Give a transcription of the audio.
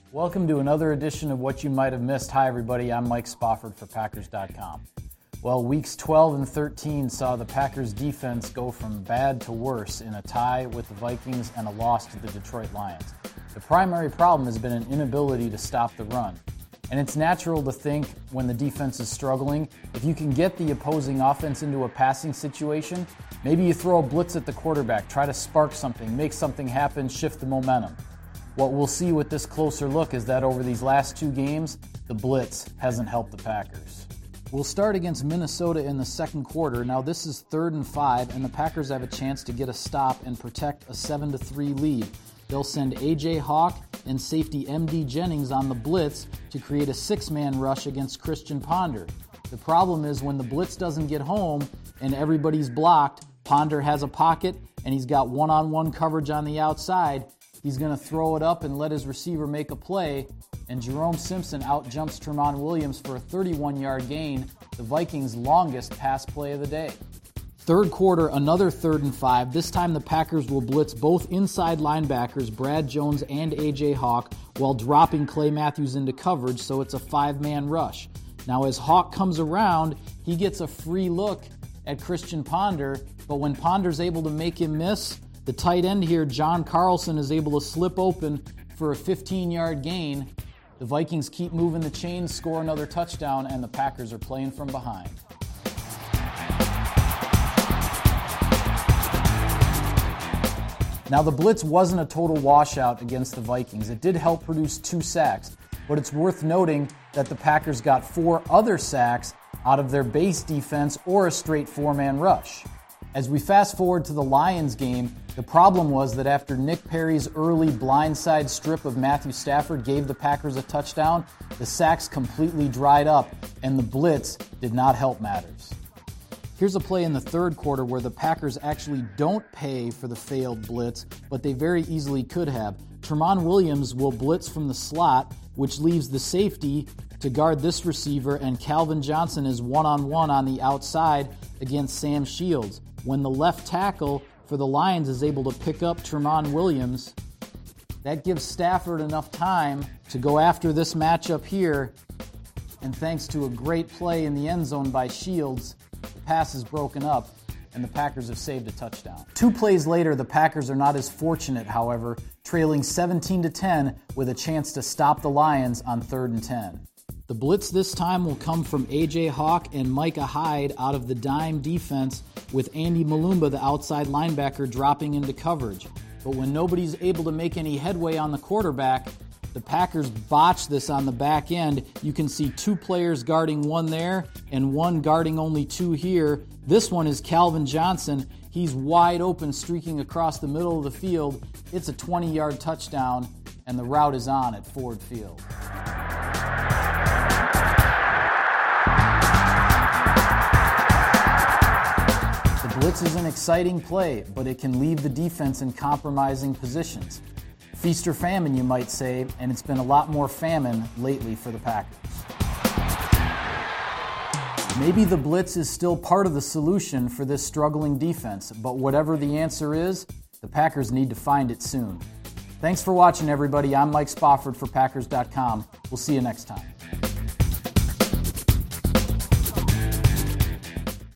Welcome to another edition of What You Might Have Missed. Hi, everybody. I'm Mike Spofford for Packers.com. Well, weeks 12 and 13 saw the Packers defense go from bad to worse in a tie with the Vikings and a loss to the Detroit Lions. The primary problem has been an inability to stop the run. And it's natural to think when the defense is struggling, if you can get the opposing offense into a passing situation, maybe you throw a blitz at the quarterback, try to spark something, make something happen, shift the momentum. What we'll see with this closer look is that over these last two games, the blitz hasn't helped the Packers. We'll start against Minnesota in the second quarter. Now this is 3rd and 5, and the Packers have a chance to get a stop and protect a 7-3 lead. They'll send A.J. Hawk and safety M.D. Jennings on the blitz to create a 6-man rush against Christian Ponder. The problem is when the blitz doesn't get home and everybody's blocked, Ponder has a pocket and he's got one-on-one coverage on the outside. He's going to throw it up and let his receiver make a play, and Jerome Simpson outjumps Tramon Williams for a 31-yard gain, the Vikings' longest pass play of the day. Third quarter, another 3rd and 5. This time the Packers will blitz both inside linebackers, Brad Jones and A.J. Hawk, while dropping Clay Matthews into coverage, so it's a 5-man rush. Now as Hawk comes around, he gets a free look at Christian Ponder, but when Ponder's able to make him miss, the tight end here, John Carlson, is able to slip open for a 15-yard gain. The Vikings keep moving the chains, score another touchdown, and the Packers are playing from behind. Now, the blitz wasn't a total washout against the Vikings. It did help produce 2 sacks, but it's worth noting that the Packers got 4 other sacks out of their base defense or a straight 4-man rush. As we fast forward to the Lions game, the problem was that after Nick Perry's early blindside strip of Matthew Stafford gave the Packers a touchdown, the sacks completely dried up, and the blitz did not help matters. Here's a play in the third quarter where the Packers actually don't pay for the failed blitz, but they very easily could have. Tramon Williams will blitz from the slot, which leaves the safety to guard this receiver, and Calvin Johnson is one-on-one on the outside against Sam Shields. When the left tackle for the Lions is able to pick up Tramon Williams, that gives Stafford enough time to go after this matchup here, and thanks to a great play in the end zone by Shields, the pass is broken up, and the Packers have saved a touchdown. 2 plays later, the Packers are not as fortunate, however, trailing 17-10 with a chance to stop the Lions on 3rd and 10. The blitz this time will come from A.J. Hawk and Micah Hyde out of the dime defense, with Andy Malumba, the outside linebacker, dropping into coverage. But when nobody's able to make any headway on the quarterback, the Packers botch this on the back end. You can see 2 players guarding one there and one guarding only 2 here. This one is Calvin Johnson. He's wide open, streaking across the middle of the field. It's a 20-yard touchdown, and the route is on at Ford Field. The blitz is an exciting play, but it can leave the defense in compromising positions. Feast or famine, you might say, and it's been a lot more famine lately for the Packers. Maybe the blitz is still part of the solution for this struggling defense, but whatever the answer is, the Packers need to find it soon. Thanks for watching, everybody. I'm Mike Spofford for Packers.com. We'll see you next time.